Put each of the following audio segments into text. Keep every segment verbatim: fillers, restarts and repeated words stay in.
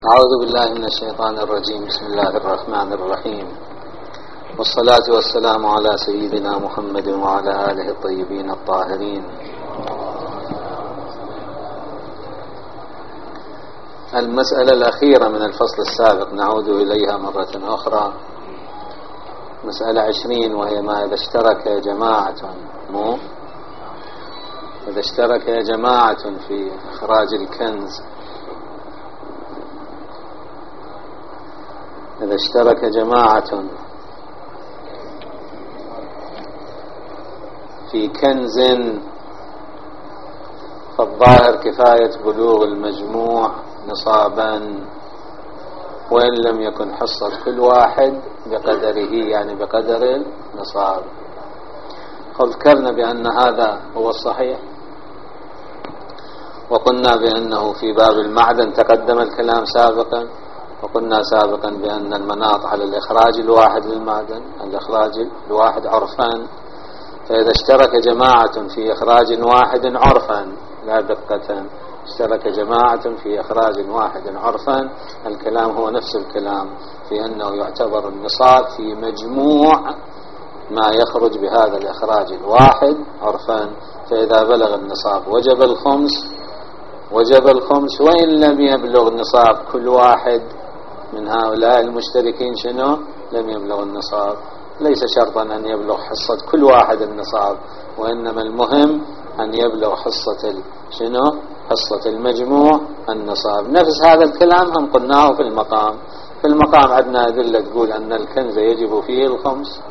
أعوذ بالله من الشيطان الرجيم. بسم الله الرحمن الرحيم، والصلاة والسلام على سيدنا محمد وعلى آله الطيبين الطاهرين. المسألة الأخيرة من الفصل السابق نعود إليها مرة أخرى، مسألة عشرين، وهي ما إذا اشترك جماعة مو إذا اشترك جماعة في إخراج الكنز إذا اشترك جماعة في كنز فالظاهر كفاية بلوغ المجموع نصابا، وإن لم يكن حصة كل واحد بقدره، يعني بقدر النصاب. فذكرنا بأن هذا هو الصحيح، وقلنا بأنه في باب المعدن تقدم الكلام سابقا، وقلنا سابقا بأن المناط على الإخراج الواحد للمعدن، الإخراج الواحد عرفا، فإذا اشترك جماعة في إخراج واحد عرفا لا دقة، اشترك جماعة في إخراج واحد عرفا، الكلام هو نفس الكلام في أنه يعتبر النصاب في مجموع ما يخرج بهذا الإخراج الواحد عرفا، فإذا بلغ النصاب وجب الخمس وجب الخمس وإن لم يبلغ نصاب كل واحد من هؤلاء المشتركين شنو لم يبلغ النصاب. ليس شرطا أن يبلغ حصة كل واحد النصاب، وإنما المهم أن يبلغ حصة شنو حصة المجموع النصاب. نفس هذا الكلام هم قلناه في المقام. في المقام عندنا أدلة تقول أن الكنز يجب فيه الخمس،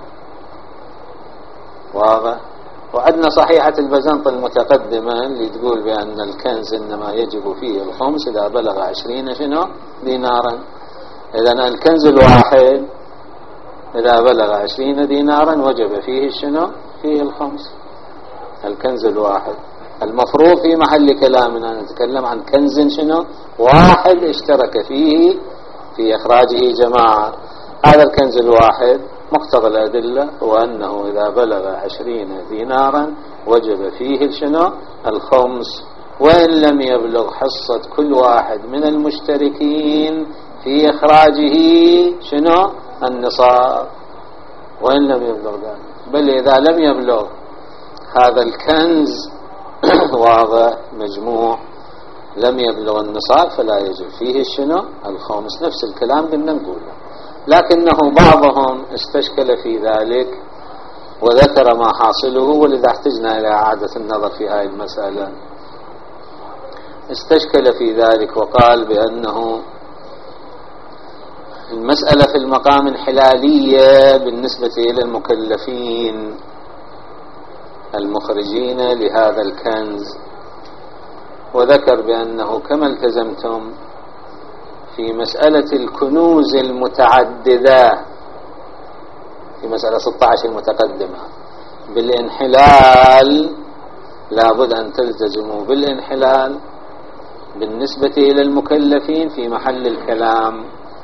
واضح، وعندنا صحيحة البزنط المتقدمة اللي تقول بأن الكنز إنما يجب فيه الخمس إذا بلغ عشرين شنو دينارا. إذن الكنز الواحد إذا بلغ عشرين دينارا وجب فيه شنو فيه الخمس. الكنز الواحد المفروض في محل كلامنا نتكلم عن كنز شنو واحد اشترك فيه في إخراجه جماعة. هذا الكنز الواحد مقتضى الأدلة هو أنه إذا بلغ عشرين دينارا وجب فيه شنو الخمس، وإن لم يبلغ حصة كل واحد من المشتركين في إخراجه شنو النصاب، وإن لم يبلغ ذلك. بل إذا لم يبلغ هذا الكنز واضح مجموع لم يبلغ النصاب فلا يجب فيه شنو الخمس. نفس الكلام قلنا نقوله، لكنه بعضهم استشكل في ذلك وذكر ما حاصله، ولذا احتجنا إلى إعادة النظر في هذه المسألة. استشكل في ذلك وقال بأنه المسألة في المقام انحلالية بالنسبة إلى المكلفين المخرجين لهذا الكنز، وذكر بأنه كما التزمتم في مسألة الكنوز المتعددة في مسألة ستة عشر المتقدمة بالانحلال، لابد أن تلتزموا بالانحلال بالنسبة إلى المكلفين في محل الكلام.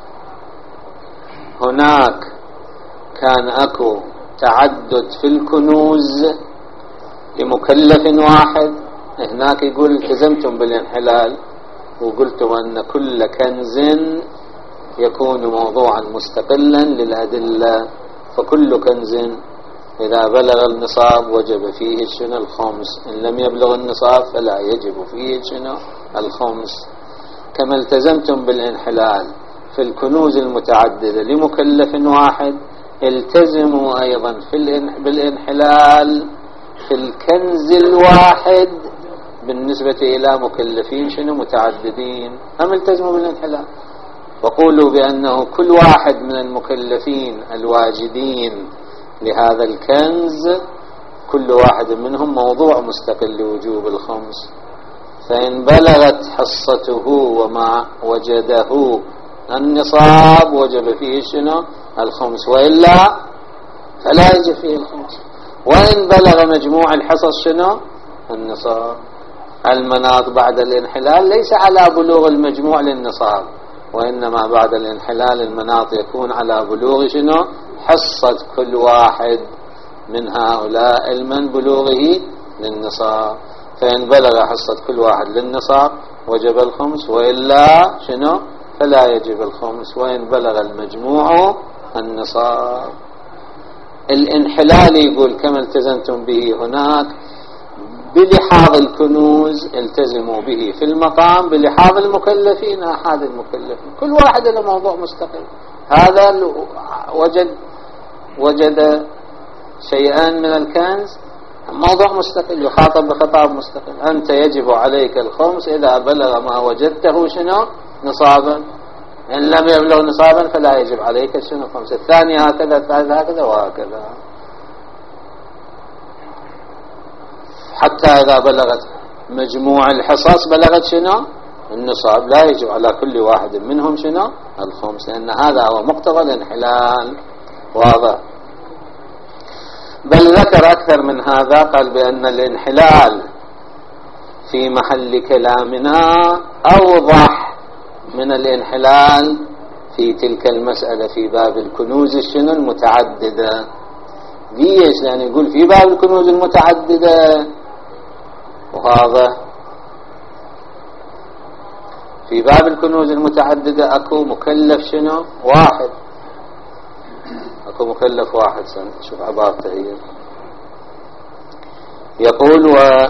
هناك كان أكو تعدد في الكنوز لمكلف واحد، هناك يقول التزمتم بالانحلال وقلتم أن كل كنز يكون موضوعا مستقلا للأدلة، فكل كنز إذا بلغ النصاب وجب فيه شنو الخمس، إن لم يبلغ النصاب فلا يجب فيه شنو الخمس. كما التزمتم بالانحلال في الكنوز المتعددة لمكلف واحد، التزموا أيضا في بالانحلال في الكنز الواحد بالنسبة إلى مكلفين شنو متعددين. هم التزموا بالانحلال وقولوا بأنه كل واحد من المكلفين الواجدين لهذا الكنز كل واحد منهم موضوع مستقل لوجوب الخمس، فإن بلغت حصته وما وجده النصاب وجب فيه شنو الخمس، وإلا فلا يجب فيه الخمس. وإن بلغ مجموع الحصص شنو النصاب. المناط بعد الانحلال ليس على بلوغ المجموع للنصاب، وإنما بعد الانحلال المناط يكون على بلوغ شنو حصة كل واحد من هؤلاء المن بلوغه للنصاب. فإن بلغ حصة كل واحد للنصاب وجب الخمس، وإلا شنو فلا يجب الخمس وإن بلغ المجموع النصاب. الانحلال يقول كما التزمتم به هناك بلحاظ الكنوز التزموا به في المقام بلحاظ المكلفين أحد المكلفين، كل واحد له موضوع مستقل. هذا وجد وجد شيئا من الكنز موضوع مستقل يخاطب بخطاب مستقل. أنت يجب عليك الخمس إذا بلغ ما وجدته شنو نصابا، إن لم يبلغ نصابا فلا يجب عليك شنو خمس. الثاني هكذا، الثالث هكذا، وهكذا حتى إذا بلغت مجموع الحصص بلغت شنو النصاب لا يجب على كل واحد منهم شنو الخمس، لأن هذا هو مقتضى الانحلال. واضح؟ بل ذكر أكثر من هذا، قال بأن الانحلال في محل كلامنا أوضح من الانحلال في تلك المسألة في باب الكنوز الشنو المتعددة. ليش؟ لأن يقول في باب الكنوز المتعددة، وهذا في باب الكنوز المتعددة أكو مكلف شنو واحد، أكو مكلف واحد. شوف عبارته هي، يقول و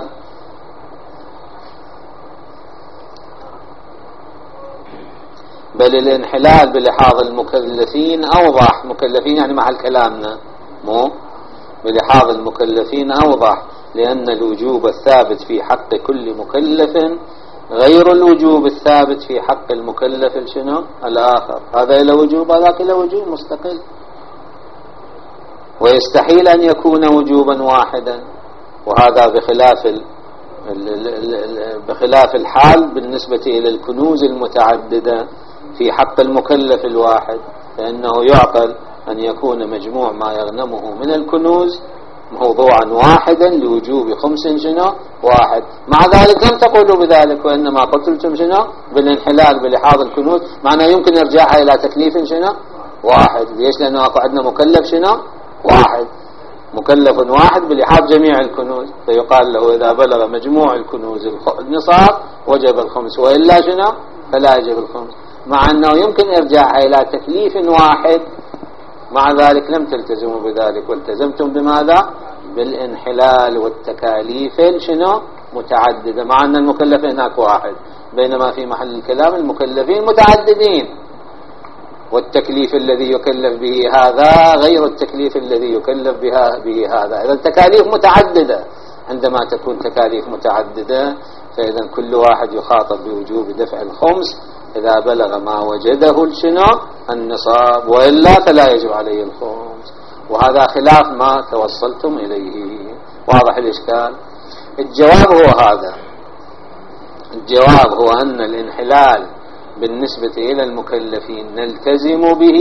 بل الانحلال بلحاظ المكلفين أوضح. مكلفين يعني محل كلامنا، مو بلحاظ المكلفين أوضح، لأن الوجوب الثابت في حق كل مكلف غير الوجوب الثابت في حق المكلف شنو الآخر. هذا له وجوب هذاك له وجوب مستقل، ويستحيل أن يكون وجوبا واحدا، وهذا بخلاف ال بخلاف الحال بالنسبة إلى الكنوز المتعددة في حق المكلف الواحد، فإنه يعقل أن يكون مجموع ما يغنمه من الكنوز موضوعا واحدا لوجوب خمس شنو واحد. مع ذلك لم تقولوا بذلك، وإنما قلتم شنو بالانحلال بلحاظ الكنوز، معناه يمكن إرجاعها إلى تكليف شنو واحد. ليش؟ لأنه عندنا مكلف شنو واحد، مكلف واحد بلحاظ جميع الكنوز، فيقال له إذا بلغ مجموع الكنوز النصاب وجب الخمس، وإلا شنو فلا يجب الخمس. مع أنه يمكن إرجاعها إلى تكليف واحد، مع ذلك لم تلتزموا بذلك، والتزمتم بماذا؟ بالانحلال والتكاليف شنو متعددة، مع أن المكلف هناك واحد، بينما في محل الكلام المكلفين متعددين، والتكليف الذي يكلف به هذا غير التكليف الذي يكلف بها به هذا. إذا التكاليف متعددة، عندما تكون تكاليف متعددة فإذا كل واحد يخاطب بوجوب دفع الخمس إذا بلغ ما وجده شنو النصاب، وإلا فلا يجب عليه الخمس. وهذا خلاف ما توصلتم إليه. واضح الإشكال؟ الجواب هو هذا، الجواب هو أن الانحلال بالنسبة إلى المكلفين نلتزم به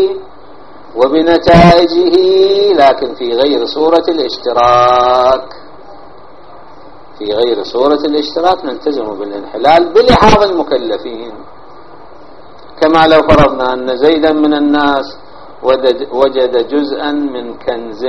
وبنتائجه، لكن في غير صورة الاشتراك. في غير صورة الاشتراك نلتزم بالانحلال بلحاظ المكلفين، كما لو فرضنا أن زيدا من الناس وجد جزءا من كنز،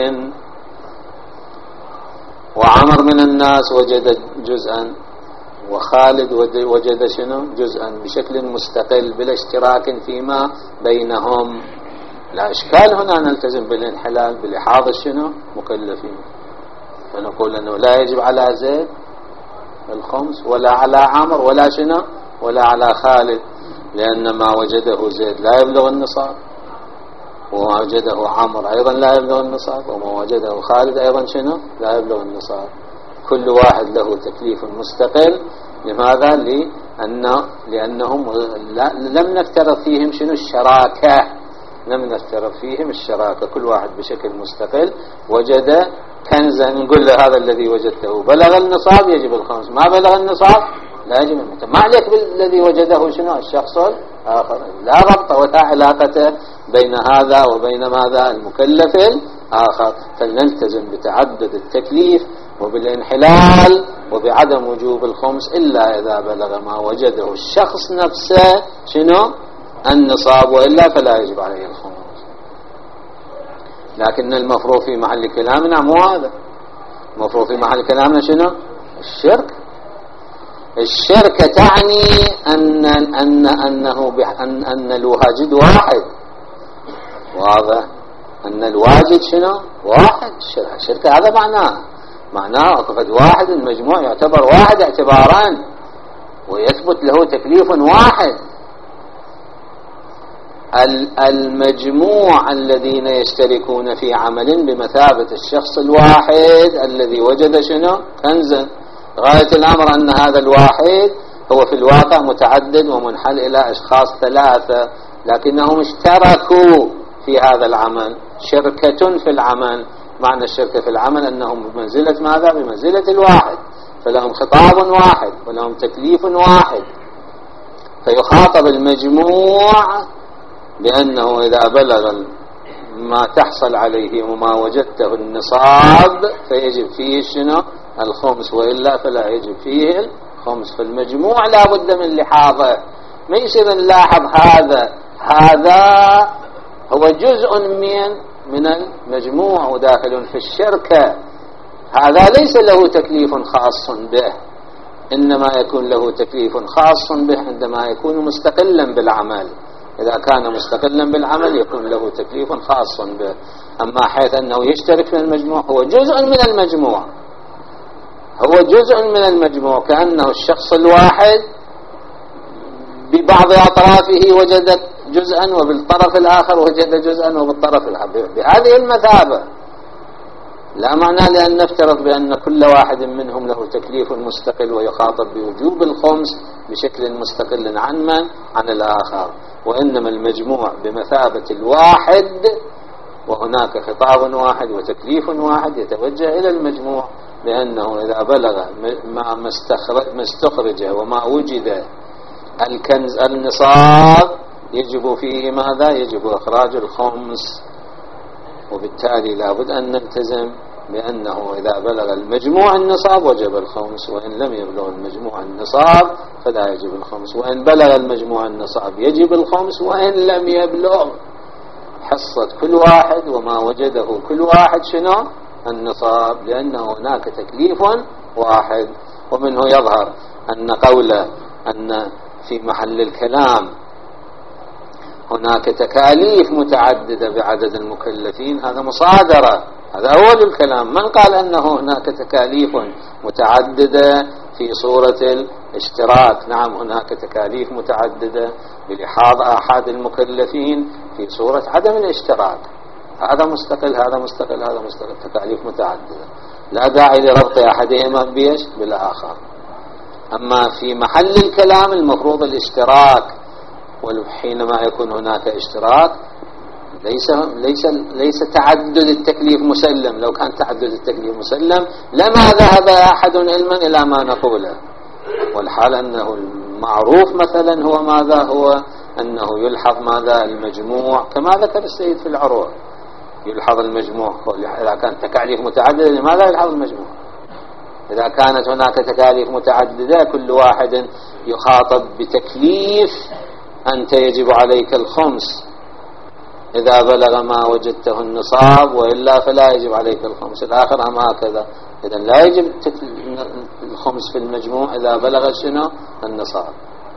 وعمر من الناس وجد جزءا، وخالد وجد شنو جزءا بشكل مستقل بلا اشتراك فيما بينهم. لا إشكال هنا نلتزم بالانحلال بلحاظ شنو مكلفين، فنقول أنه لا يجب على زيد الخمس ولا على عمر ولا شنو ولا على خالد، لأن ما وجده زيد لا يبلغ النصاب، وما وجده عمر أيضا لا يبلغ النصاب، وما وجده خالد أيضا شنو لا يبلغ النصاب. كل واحد له تكليف مستقل. لماذا؟ لأنه لأنهم لم نفترض فيهم شنو الشراكة، لم نفترض فيهم الشراكة، كل واحد بشكل مستقل وجد كنزا، نقول له هذا الذي وجدته بلغ النصاب يجب الخمس، ما بلغ النصاب لا يجب المتم. ما عليك بالذي وجده شنو الشخص الآخر، لا ربط ولا علاقة بين هذا وبين ماذا المكلف الآخر. فلنلتزم بتعدد التكليف وبالانحلال وبعدم وجوب الخمس إلا إذا بلغ ما وجده الشخص نفسه شنو النصاب، وإلا فلا يجب عليه الخمس. لكن المفروض في محل كلامنا مو هذا، المفروض في محل كلامنا شنو الشرك. الشركة تعني أن أن أنه أن أن الواجد واحد. واضح أن الواجد شنو؟ واحد. الشركة هذا معناه معناه وقد واحد المجموع يعتبر واحد اعتبارا ويثبت له تكليف واحد. المجموع الذين يشتركون في عمل بمثابة الشخص الواحد الذي وجد شنو؟ كنزا. غاية الأمر أن هذا الواحد هو في الواقع متعدد ومنحل إلى أشخاص ثلاثة، لكنهم اشتركوا في هذا العمل، شركة في العمل. معنى الشركة في العمل أنهم بمنزلة ماذا؟ بمنزلة الواحد، فلهم خطاب واحد ولهم تكليف واحد. فيخاطب المجموع بأنه إذا بلغ ما تحصل عليه وما وجدته النصاب فيجب فيه شنو؟ الخمس، وإلا فلا يجب فيه الخمس. فالمجموع لا بد من لحاظه. ما يصير نلاحظ هذا هذا هو جزء من من المجموع وداخل في الشركة، هذا ليس له تكليف خاص به، إنما يكون له تكليف خاص به عندما يكون مستقلا بالعمل. إذا كان مستقلا بالعمل يكون له تكليف خاص به. أما حيث أنه يشترك في المجموع هو جزء من المجموع، هو جزء من المجموع، كأنه الشخص الواحد ببعض أطرافه وجد جزءا وبالطرف الآخر وجد جزءا وبالطرف الآخر بهذه المثابة. لا معنى لأن نفترض بأن كل واحد منهم له تكليف مستقل ويخاطب بوجوب الخمس بشكل مستقل عن من؟ عن الآخر. وإنما المجموع بمثابة الواحد، وهناك خطاب واحد وتكليف واحد يتوجه إلى المجموع بأنه إذا بلغ ما استخرج وما وجد الكنز النصاب يجب فيه ماذا؟ يجب إخراج الخمس. وبالتالي لابد أن نلتزم بأنه إذا بلغ المجموع النصاب وجب الخمس، وإن لم يبلغ المجموع النصاب فلا يجب الخمس، وإن بلغ المجموع النصاب يجب الخمس، وإن لم يبلغ حصة كل واحد وما وجده كل واحد شنو؟ النصاب، لأنه هناك تكليف واحد. ومنه يظهر أن قوله أن في محل الكلام هناك تكاليف متعددة بعدد المكلفين، هذا مصادرة، هذا أول الكلام. من قال أنه هناك تكاليف متعددة في صورة الاشتراك؟ نعم هناك تكاليف متعددة بلحاظ آحاد المكلفين في صورة عدم الاشتراك، هذا مستقل هذا مستقل هذا مستقل، تكاليف متعددة لا داعي لربط أحدهما بيش بالآخر. أما في محل الكلام المفروض الاشتراك، وحينما يكون هناك اشتراك ليس ليس ليس تعدد التكليف مسلم. لو كان تعدد التكليف مسلم لما ذهب أحد علما إلى ما نقوله. والحال أنه المعروف مثلا هو ماذا؟ هو أنه يلحظ ماذا؟ المجموع، كما ذكر السيد في العروة يلحظ المجموع. إذا كانت تكاليف متعددة لماذا يلحظ المجموع؟ إذا كانت هناك تكاليف متعددة كل واحد يخاطب بتكليف أنت يجب عليك الخمس إذا بلغ ما وجدته النصاب، وإلا فلا يجب عليك الخمس. الآخر هم هكذا. إذن لا يجب الخمس في المجموع إذا بلغ شنو؟ النصاب.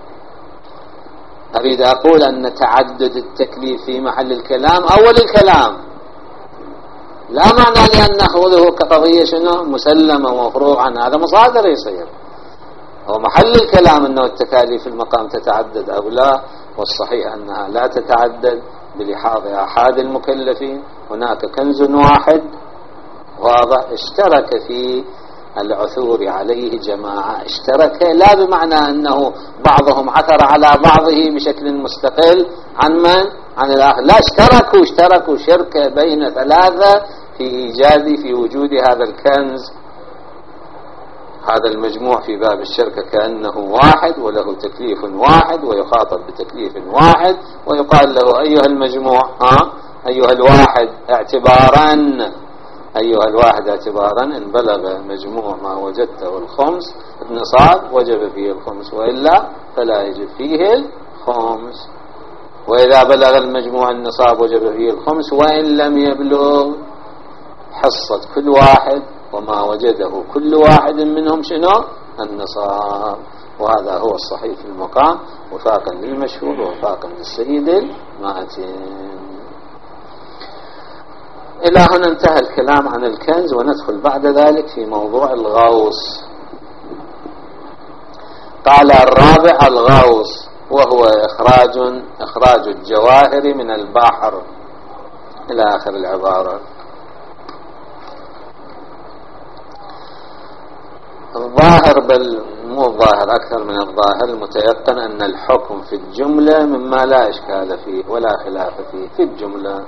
أريد أقول أن تعدد التكليف في محل الكلام أول الكلام، لا معنى لأن نأخذه كقضية شنو؟ مسلمة ومفروعا، هذا مصادر يصير. هو محل الكلام أنه التكاليف في المقام تتعدد أو لا، والصحيح أنها لا تتعدد بلحاظ أحد المكلفين. هناك كنز واحد واضح اشترك في العثور عليه جماعة، اشترك لا بمعنى أنه بعضهم عثر على بعضه بشكل مستقل عن من؟ عن الآخر، لا، اشتركوا اشتركوا شركة بين ثلاثة في إيجاد في وجود هذا الكنز. هذا المجموع في باب الشركة كأنه واحد وله تكليف واحد ويخاطب بتكليف واحد، ويقال له أيها المجموع ها أيها الواحد اعتبارا أيها الواحد اعتبارا إن بلغ مجموع ما وجدته الخمس النصاب وجب فيه الخمس، وإلا فلا يجب فيه الخمس. وإذا بلغ المجموع النصاب وجب فيه الخمس، وإن لم يبلغ حصة كل واحد وما وجده كل واحد منهم شنو؟ النصاب. وهذا هو الصحيح في المقام وفاقا للمشهور ووفاقا للسيد الماتن. إلى هنا انتهى الكلام عن الكنز، وندخل بعد ذلك في موضوع الغوص. قال الرابع الغوص، وهو إخراج إخراج الجواهر من البحر إلى آخر العبارة. الظاهر، بل مو الظاهر، أكثر من الظاهر، المتيقن أن الحكم في الجملة مما لا إشكال فيه ولا خلاف فيه. في الجملة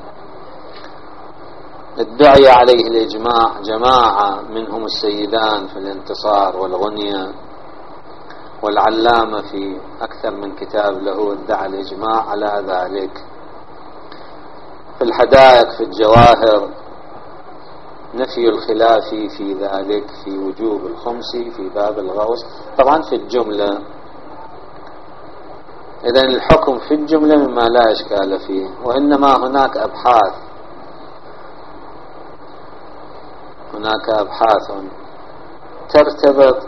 ادعي عليه الإجماع جماعة منهم السيدان في الانتصار والغنية، والعلامة في أكثر من كتاب له ادعى الإجماع على ذلك. في الحدائق في الجواهر نفي الخلاف في ذلك في وجوب الخمس في باب الغوص، طبعا في الجملة. إذن الحكم في الجملة مما لا إشكال فيه، وإنما هناك أبحاث هناك أبحاث ترتبط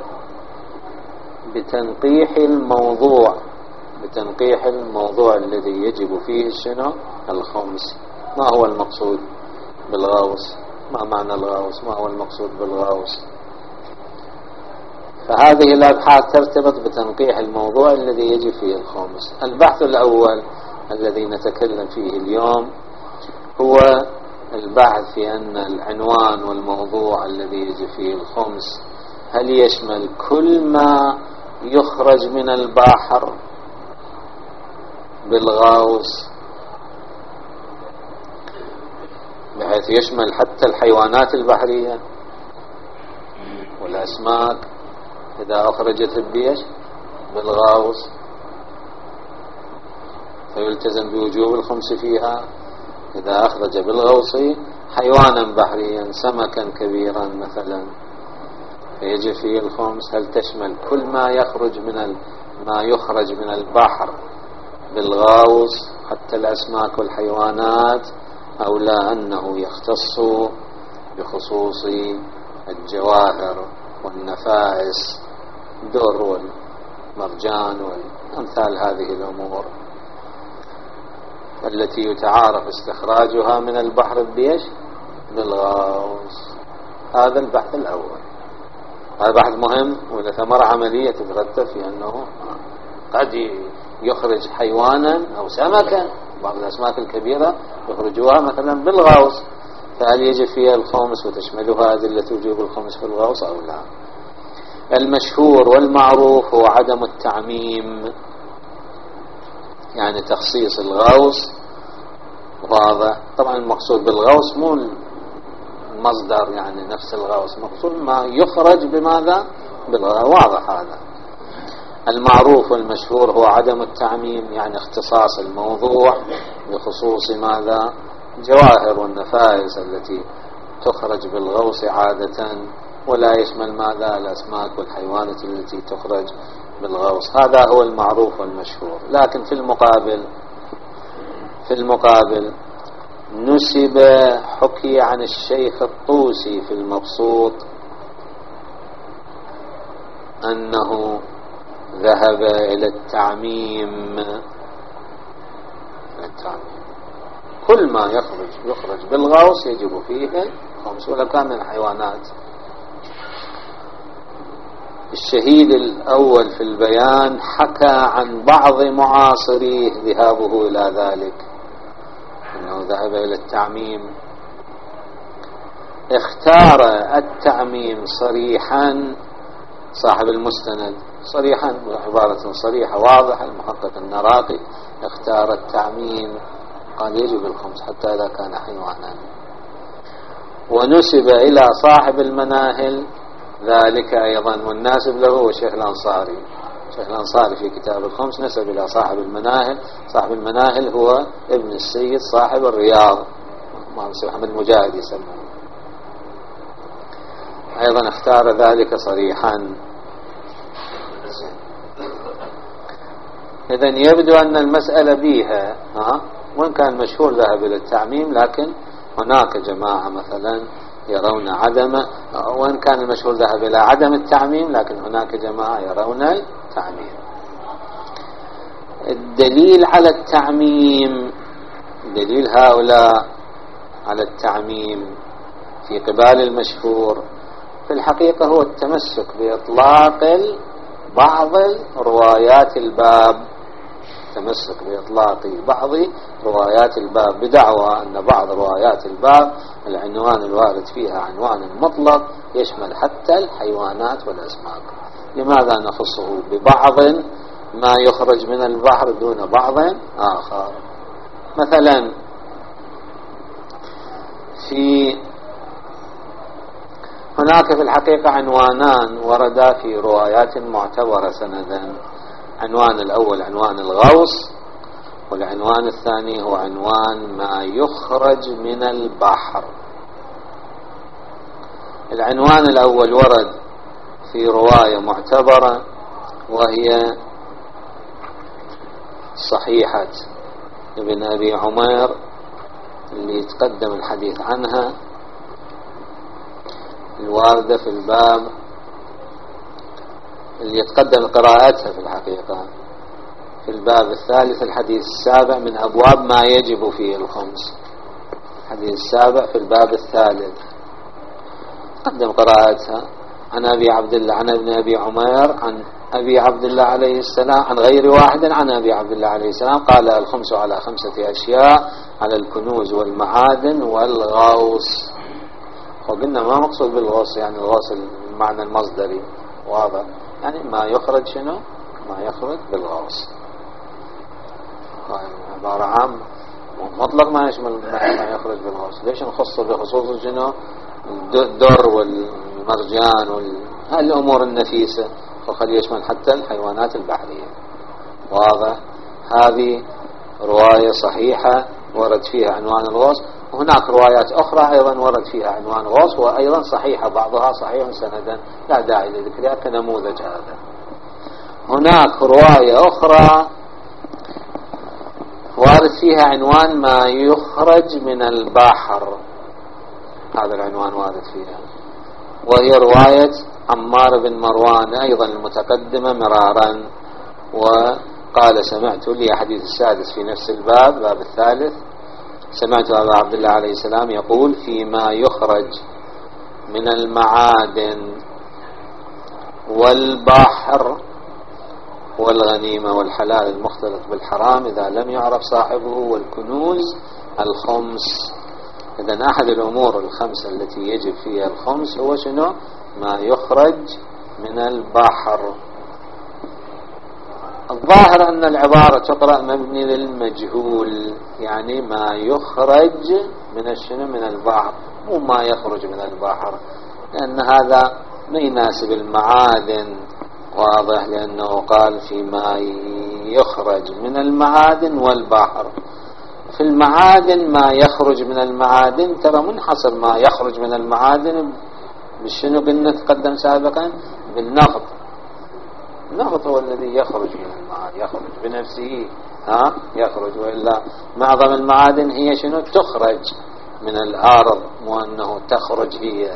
بتنقيح الموضوع بتنقيح الموضوع الذي يجب فيه شنو الخمس. ما هو المقصود بالغوص؟ ما معنى الغوص؟ ما هو المقصود بالغوص؟ فهذه الأبحاث ترتبط بتنقيح الموضوع الذي يجب فيه الخمس. البحث الأول الذي نتكلم فيه اليوم هو البحث في أن العنوان والموضوع الذي يجب فيه الخمس هل يشمل كل ما يخرج من البحر بالغوص، بحيث يشمل حتى الحيوانات البحرية والأسماك إذا أخرجت البيش بالغوص فيلتزم بوجوب الخمس فيها. إذا أخرج بالغوص حيوانا بحريا سمكا كبيرا مثلا فيجب فيه الخمس. هل تشمل كل ما يخرج من ال... ما يخرج من البحر بالغوص حتى الأسماك والحيوانات، أو لا أنه يختص بخصوص الجواهر والنفائس الدر والمرجان وأمثال هذه الأمور التي يتعارف استخراجها من البحر بيش بالغوص. هذا البحث الأول. هذا بحث مهم وله ثمرة عملية تترتب في أنه قد يخرج حيوانا أو سمكا، بعض الأسماك الكبيرة يخرجوها مثلا بالغوص، فهل يجب فيها الخمس وتشملها أدلة وجوب الخمس في الغوص أو لا؟ المشهور والمعروف هو عدم التعميم، يعني تخصيص الغوص واضح. طبعا المقصود بالغوص مو المصدر يعني نفس الغوص، مقصود ما يخرج بماذا بالغوص، واضح هذا. المعروف والمشهور هو عدم التعميم، يعني اختصاص الموضوع بخصوص ماذا جواهر والنفائس التي تخرج بالغوص عادة، ولا يشمل ماذا الأسماك والحيوانات التي تخرج بالغوص. هذا هو المعروف والمشهور. لكن في المقابل في المقابل نسب حكي عن الشيخ الطوسي في المبسوط أنه ذهب إلى التعميم. التعميم كل ما يخرج يخرج بالغوص يجب فيه خمس ولو كان من الحيوانات. الشهيد الأول في البيان حكى عن بعض معاصريه ذهابه إلى ذلك، أنه ذهب إلى التعميم. اختار التعميم صريحا صاحب المستند، صريحا عبارة صريحة واضحة. المحقق النراقي اختار التعميم، قال يجب الخمس حتى إذا كان حيوانا. ونسب إلى صاحب المناهل ذلك أيضا، والناسب له هو الشيخ الأنصاري. الشيخ الأنصاري في كتاب الخمس نسب إلى صاحب المناهل. صاحب المناهل هو ابن السيد صاحب الرياض، محمد مجاهد يسمونه، أيضا اختار ذلك صريحا. إذن يبدو أن المسألة بيها ها وإن كان مشهور ذهب إلى التعميم، لكن هناك جماعة مثلا يرون عدم، وإن كان المشهور ذهب إلى عدم التعميم، لكن هناك جماعة يرون تعميم. الدليل على التعميم، دليل هؤلاء على التعميم في قبال المشهور في الحقيقة هو التمسك بإطلاق بعض روايات الباب، التمسك بإطلاق بعض روايات الباب بدعوى أن بعض روايات الباب العنوان الوارد فيها عنوان مطلق يشمل حتى الحيوانات والأسماك. لماذا نخصه ببعض ما يخرج من البحر دون بعض آخر؟ مثلا في هناك في الحقيقة عنوانان وردا في روايات معتبرة سندا. عنوان الأول عنوان الغوص، والعنوان الثاني هو عنوان ما يخرج من البحر. العنوان الأول ورد في رواية معتبرة وهي صحيحة ابن أبي عمير اللي يتقدم الحديث عنها، الواردة في الباب اللي يتقدم قراءتها في الحقيقة في الباب الثالث الحديث السابع من أبواب ما يجب فيه الخمس. الحديث السابع في الباب الثالث قدم قراءتها عن أبي عبد الله عن ابن أبي عمير عن أبي عبد الله عليه السلام عن غير واحد عن أبي عبد الله عليه السلام قال الخمس على خمسة أشياء: على الكنوز والمعادن والغوص. وقلنا ما مقصود بالغوص يعني الغوص المعنى المصدري واضح، يعني ما يخرج شنو؟ ما يخرج بالغوص، عبارة عامة مطلق ما يشمل ما يخرج بالغوص. ليش نخصه بخصوص شنو؟ الدر والمرجان والأمور النفيسة، وقد يشمل حتى الحيوانات البحرية. واضح؟ هذه رواية صحيحة ورد فيها عنوان الغوص، وهناك روايات أخرى أيضا ورد فيها عنوان غوص وأيضا صحيحة، بعضها صحيح سندا لا داعي لذكرها كنموذج. هذا هناك رواية أخرى وارد فيها عنوان ما يخرج من البحر، هذا العنوان وارد فيها، وهي رواية عمار بن مروان أيضا المتقدمة مرارا. وقال سمعت لي حديث السادس في نفس الباب باب الثالث، سمعت أبا عبد الله عليه السلام يقول: فيما يخرج من المعادن والبحر والغنيمة والحلال المختلط بالحرام إذا لم يعرف صاحبه، والكنوز الخمس. إذن أحد الأمور الخمسة التي يجب فيها الخمس هو شنو؟ ما يخرج من البحر. الظاهر أن العبارة تقرأ مبني للمجهول، يعني ما يخرج من الشنو؟ من البحر، وما يخرج من البحر، لأن هذا ما يناسب المعادن. واضح؟ لأنه قال فيما يخرج من المعادن والبحر. في المعادن ما يخرج من المعادن ترى منحصر، ما يخرج من المعادن بالشنو؟ قلنا تقدم سابقا بالنفط. النفط هو الذي يخرج من المعادن، يخرج بنفسه، ها يخرج، وإلا معظم المعادن هي شنو؟ تخرج من الأرض، مو أنه تخرج هي.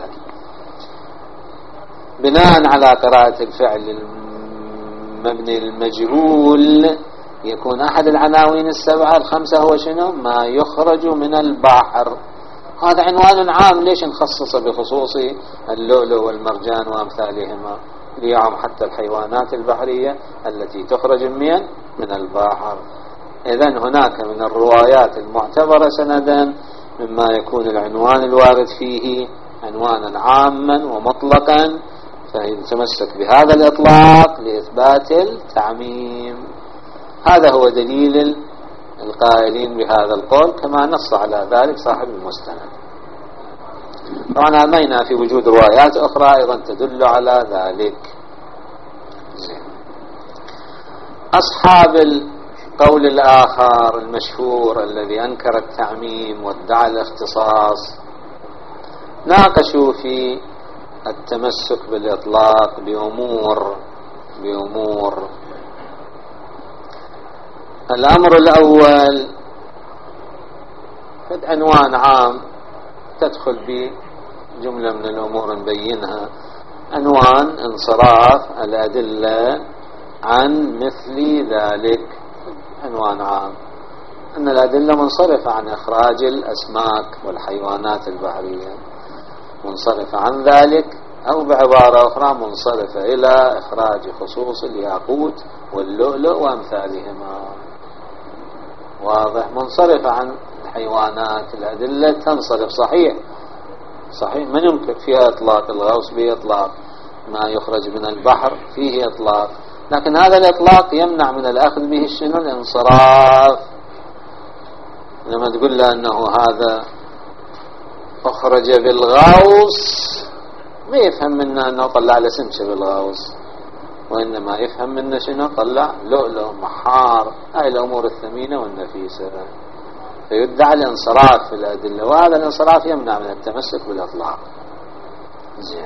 بناء على قراءة الفعل المبني المجهول يكون أحد العناوين السبعة الخمسة هو شنو؟ ما يخرج من البحر. هذا عنوان عام، ليش نخصصه بخصوص اللؤلؤ والمرجان وأمثالهما؟ ليعم حتى الحيوانات البحرية التي تخرج من من البحر. إذن هناك من الروايات المعتبرة سندا مما يكون العنوان الوارد فيه عنوانا عاما ومطلقا، فيتمسك بهذا الإطلاق لإثبات التعميم. هذا هو دليل القائلين بهذا القول، كما نص على ذلك صاحب المستند. طبعا ما ينافي وجود روايات أخرى أيضا تدل على ذلك. زين. أصحاب القول الآخر المشهور الذي أنكر التعميم وادعى الاختصاص ناقشوا في التمسك بالإطلاق بأمور بأمور الأمر الأول قد عنوان عام تدخل بجملة من الأمور نبينها، عنوان انصراف الأدلة عن مثل ذلك. عنوان عام أن الأدلة منصرفة عن إخراج الأسماك والحيوانات البحرية، منصرفة عن ذلك، أو بعبارة أخرى منصرفة إلى إخراج خصوص الياقوت واللؤلؤ وأمثالهما. واضح؟ منصرفة عن الحيوانات الأدلة تنصرف. صحيح صحيح من يمكن فيها إطلاق الغوص بإطلاق ما يخرج من البحر، فيه إطلاق، لكن هذا الإطلاق يمنع من الأخذ به الشنو؟ الانصراف. لما تقول له أنه هذا أخرج بالغوص ما يفهم منا أنه طلع له سمسة بالغوص، وإنما يفهم منا شنو؟ طلع لؤلؤ محار، هاي الأمور الثمينة والنفيسة، فيدعى الانصراف في الأدلة، وهذا الانصراف يمنع من التمسك بالإطلاق. زين،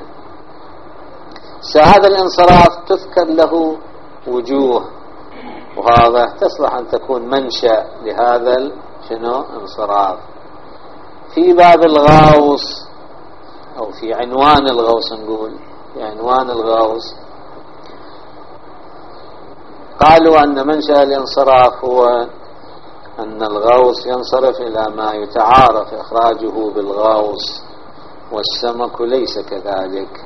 هذا الانصراف تذكر له وجوه، وهذا تصلح أن تكون منشأ لهذا شنو؟ انصراف. في باب الغوص أو في عنوان الغوص، نقول في عنوان الغوص قالوا أن منشأ الانصراف هو أن الغوص ينصرف إلى ما يتعارف إخراجه بالغوص، والسمك ليس كذلك،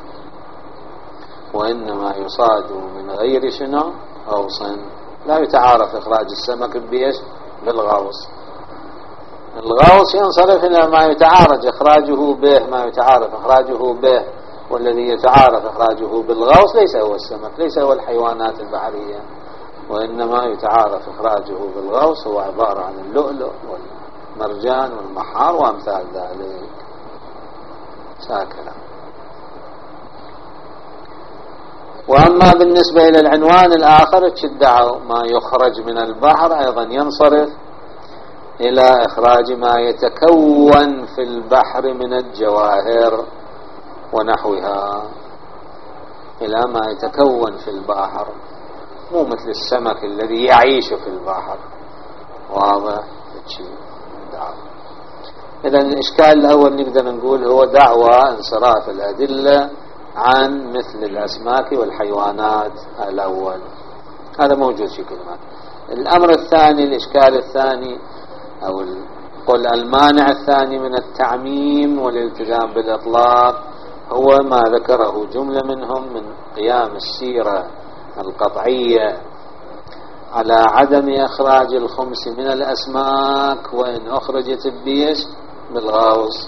وإنما يصاد من غير شنو؟ غوص. لا يتعارف إخراج السمك بإيش؟ بالغوص. الغوص ينصرف إلى ما يتعارف إخراجه به، ما يتعارف إخراجه به، والذي يتعارف إخراجه بالغوص ليس هو السمك، ليس هو الحيوانات البحرية، وإنما يتعارف إخراجه بالغوص هو عبارة عن اللؤلؤ والمرجان والمحار وأمثال ذلك. ساكنا. وأما بالنسبة إلى العنوان الآخر تشدعوا ما يخرج من البحر أيضا ينصرف إلى إخراج ما يتكون في البحر من الجواهر ونحوها، إلى ما يتكون في البحر، مو مثل السمك الذي يعيش في البحر. واضح؟ إذن الإشكال الأول نقدر نقول هو دعوى انصراف الأدلة عن مثل الأسماك والحيوانات الأول، هذا موجود في كلمات. الأمر الثاني، الإشكال الثاني أو قل المانع الثاني من التعميم والالتزام بالإطلاق هو ما ذكره جملة منهم من قيام السيرة القطعية على عدم إخراج الخمس من الأسماك وإن أخرجت بيش بالغوص.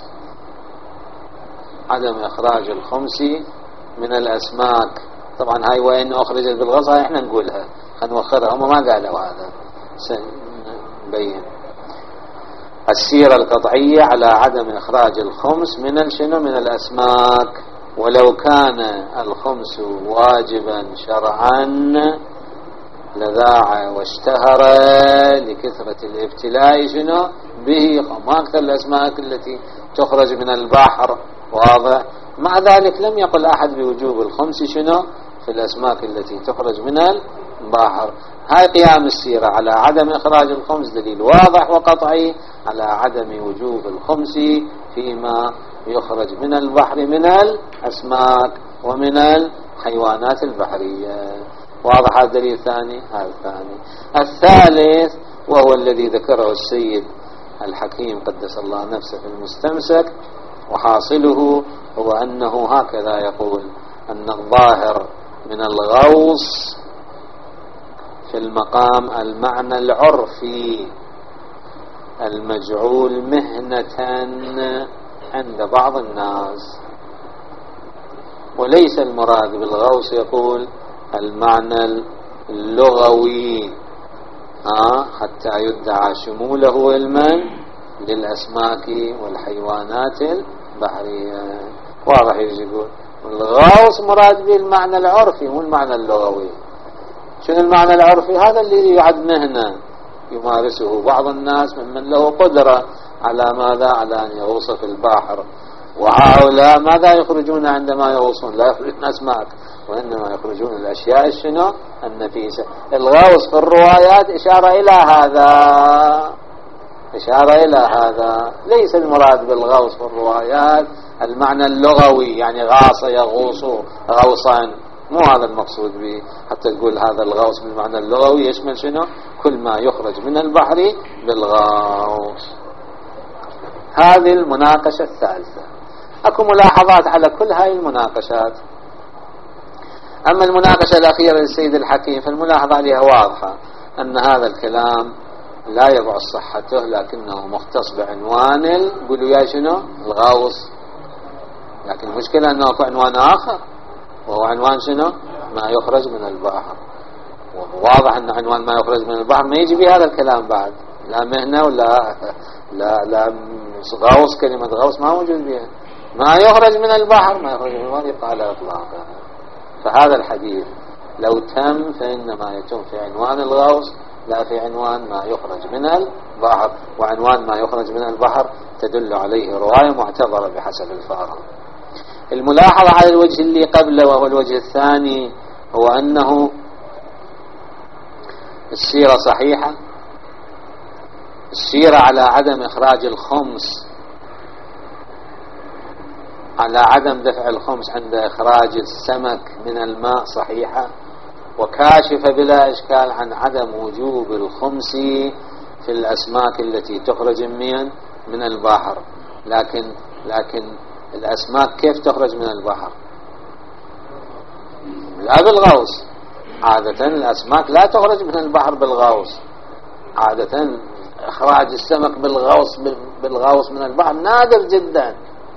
عدم إخراج الخمس من الأسماك، طبعا هاي وإن أخرجت بالغوص هاي إحنا نقولها، خنوخرها، هم ما قالوا هذا، سنبين السيرة القطعية على عدم إخراج الخمس من الشنو؟ من الأسماك، ولو كان الخمس واجبا شرعا لذاع واشتهر لكثرة الابتلاء شنو به، ما أكثر الأسماك التي تخرج من البحر. واضح؟ مع ذلك لم يقل أحد بوجوب الخمس شنو في الأسماك التي تخرج من البحر. هاي قيام السيرة على عدم إخراج الخمس دليل واضح وقطعي على عدم وجوب الخمس فيما يخرج من البحر من الأسماك ومن الحيوانات البحرية. واضح؟ هذا الدليل الثاني. هذا الثاني. الثالث وهو الذي ذكره السيد الحكيم قدس الله نفسه في المستمسك، وحاصله هو أنه هكذا يقول أن الظاهر من الغوص في المقام المعنى العرفي المجعول مهنة عند بعض الناس، وليس المراد بالغوص يقول المعنى اللغوي آه حتى يدعى شموله علما للأسماك والحيوانات البحرية. واضح؟ يقول الغوص مراد به المعنى العرفي مو المعنى اللغوي. شنو المعنى العرفي؟ هذا اللي يعد مهنة يمارسه بعض الناس ممن له قدرة على ماذا؟ على أن يغوص في البحر. وهؤلاء ماذا يخرجون عندما يغوصون؟ لا يخرجون أسماك، وإنما يخرجون الأشياء الشنو؟ النفيسة. الغوص في الروايات إشارة إلى هذا، إشارة إلى هذا. ليس المراد بالغوص في الروايات المعنى اللغوي يعني غاص يغوص غوصا، مو هذا المقصود به، حتى تقول هذا الغوص بالمعنى اللغوي يشمل شنو؟ كل ما يخرج من البحر بالغوص. هذه المناقشة الثالثة. أكو ملاحظات على كل هاي المناقشات. أما المناقشة الأخيرة للسيد الحكيم فالملاحظة عليها واضحة، أن هذا الكلام لا يبعد صحته، لكنه مختص بعنوان قولوا يا شنو؟ الغوص. لكن المشكلة أنه أكو عنوان آخر، وهو عنوان شنو؟ ما يخرج من البحر. وواضح أن عنوان ما يخرج من البحر ما يجي بهذا الكلام بعد، لا مهنة ولا لا لا غوص، كلمة غوص ما موجود بها. ما يخرج من البحر، ما يخرج من البحر يبقى على إطلاقه. فهذا الحديث لو تم فإنما يتم في عنوان الغوص لا في عنوان ما يخرج من البحر، وعنوان ما يخرج من البحر تدل عليه رواية معتبرة بحسب الفارق. الملاحظة على الوجه اللي قبله وهو الوجه الثاني هو أنه السيرة صحيحة، السيرة على عدم إخراج الخمس، على عدم دفع الخمس عند إخراج السمك من الماء صحيحة، وكاشفة بلا إشكال عن عدم وجوب الخمس في الأسماك التي تخرج من من البحر. لكن لكن الأسماك كيف تخرج من البحر؟ لا بالغوص. عادة الأسماك لا تخرج من البحر بالغوص. عادة إخراج السمك بالغوص بالغوص من البحر نادر جدا.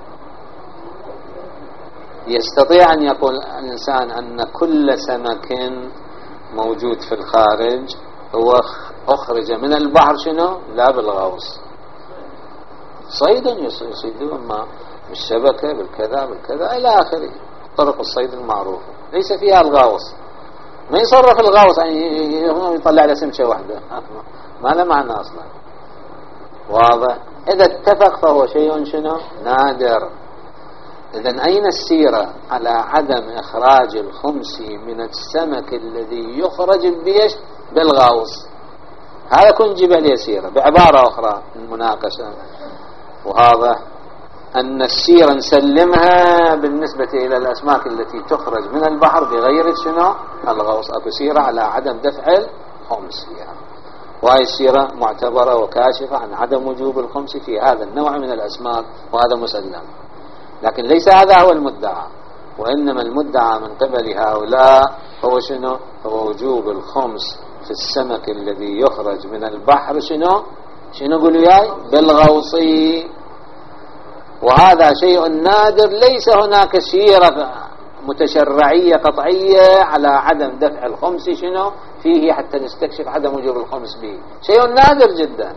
يستطيع أن يقول الإنسان أن كل سمك موجود في الخارج هو أخرج من البحر شنو؟ لا بالغوص. صيدا يصيدون ما بالشبكة بالكذا بالكذا إلى آخره، طرق الصيد المعروفة ليس فيها الغوص. ما يصرف الغوص يعني يطلع له سمكة واحدة، ما له معنى أصلا. واضح؟ إذا اتفق فهو شيء شنو؟ نادر. إذن أين السيرة على عدم إخراج الخمس من السمك الذي يخرج بيش بالغوص؟ هذا كن جبل يسيرة. بعبارة أخرى المناقشة وهذا أن السيرة نسلمها بالنسبة إلى الأسماك التي تخرج من البحر بغير شنو؟ الغوص. أكو سيرة على عدم دفع الخمس فيها، وهي السيرة معتبرة وكاشفة عن عدم وجوب الخمس في هذا النوع من الأسماك، وهذا مسلم. لكن ليس هذا هو المدعى، وإنما المدعى من قبل هؤلاء هو شنو؟ هو وجوب الخمس في السمك الذي يخرج من البحر شنو؟ شنو قولوا ياي؟ بالغوصي. وهذا شيء نادر، ليس هناك سيرة متشرعية قطعية على عدم دفع الخمس شنو فيه حتى نستكشف عدم وجوب الخمس به. شيء نادر جدا.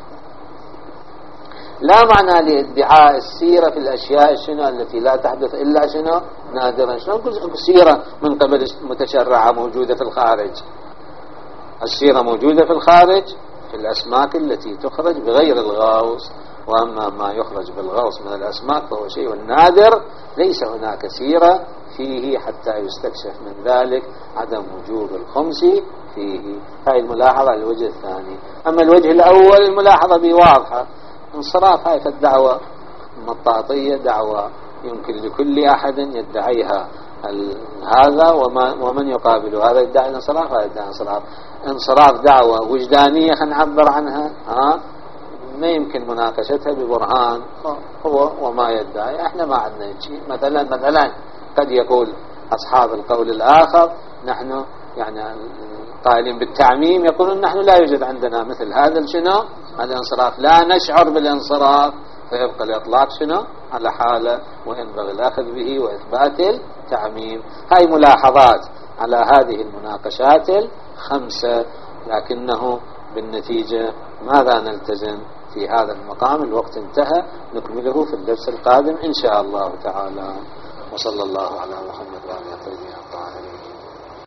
لا معنى لادعاء السيرة في الأشياء شنو التي لا تحدث إلا شنو نادرا. شنو نقول سيرة من قبل متشرعة موجودة في الخارج؟ السيرة موجودة في الخارج في الأسماك التي تخرج بغير الغوص، وأما ما يخرج بالغوص من الأسماك فهو شيء نادر، ليس هناك سيرة فيه حتى يستكشف من ذلك عدم وجوب الخمس فيه. هاي الملاحظة على الوجه الثاني. أما الوجه الأول الملاحظة بواضحة، انصراف هاي الدعوة مطاطية، دعوة يمكن لكل أحد يدعيها هذا وما ومن يقابل هذا يدعي الانصراف، هذا يدعي انصراف. انصراف دعوة وجدانية خلينا نعبر عنها، ها ما يمكن مناقشتها ببرهان هو وما يدعي. احنا ما عندنا شيء. مثلا مثلا قد يقول أصحاب القول الآخر نحن يعني قائلين بالتعميم يقولون نحن لا يوجد عندنا مثل هذا شنو الانصراف، لا نشعر بالانصراف، فيبقى الإطلاق شنو على حالة، وينبغي الأخذ به وإثبات التعميم. هاي ملاحظات على هذه المناقشات الخمسة، لكنه بالنتيجة ماذا نلتزم في هذا المقام؟ الوقت انتهى، نكمله في الدرس القادم إن شاء الله تعالى. وصلى الله على محمد وعلى آله.